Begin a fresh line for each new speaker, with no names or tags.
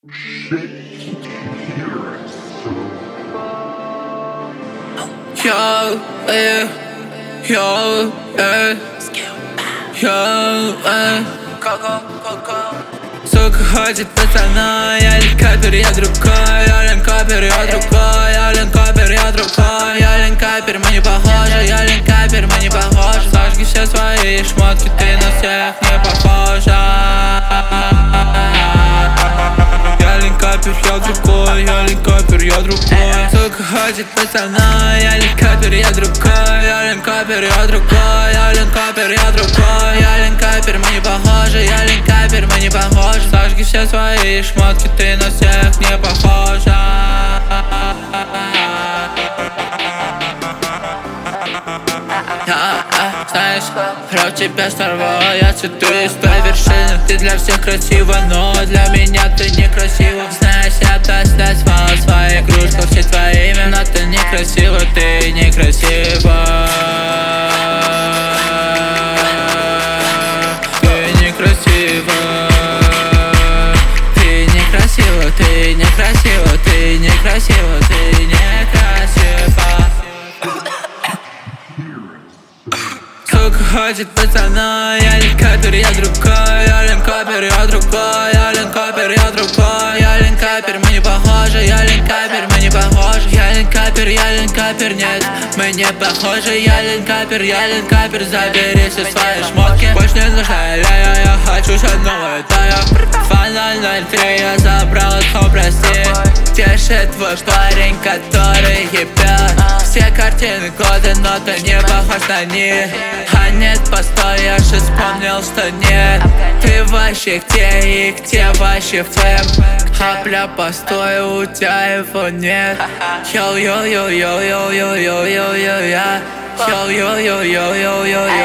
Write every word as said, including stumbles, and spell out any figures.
Yo, eh, yo, eh, yo, eh. Сука ходит пацана, я лень капер, я другой, я лень капер, я другой, я лень капер, я другой, я лень капер, мы не похожи, я лень капер, мы не похожи. Сожги все свои шмотки, ты на всех не похожа. Я лень капер, я другой, я лень капер, я другой. Сука ходит пацана, я лень капер, я другой, я лень капер, я другой, я лень капер, я другой, я лень капер, мы не похожи, я лень капер, мы не похожи. Сожги все свои шмотки, ты на всех не похожа. Я, а, знаешь, рот тебя сорвал, я цвету из той вершины. Ты для всех красива, но для меня ты некрасива. Знаешь, я то назвал свои игрушки, все твои имена. Ты некрасива, ты некрасива. Ты некрасива. Ты некрасива, ты некрасива, ты некрасива, ты некрасива. Сука ходит пацана, я лень капер, я другой, я лень капер, я другой, я лень капер, я другой, я лень капер, мы не похожи, я лень капер, мы не похожи, я лень капер, я лень капер, нет, мы не похожи, я лень капер, я лень капер, забери все свои шмотки, больше не нужна я, я, я хочу что новое, да я Фанал ноль три, я забрал отхо, прости. Тешит твой парень, который ебет все картины года, но ты не похож на них. А нет, постой, я же вспомнил, что нет. Ты вообще где и где вообще в твоем? А бля, постой, у тебя его нет. Йоу-йоу-йоу-йоу-йоу-йоу-йоу-йоу-йоу-йоу. Йоу-йоу-йоу-йоу-йоу-йоу-йоу.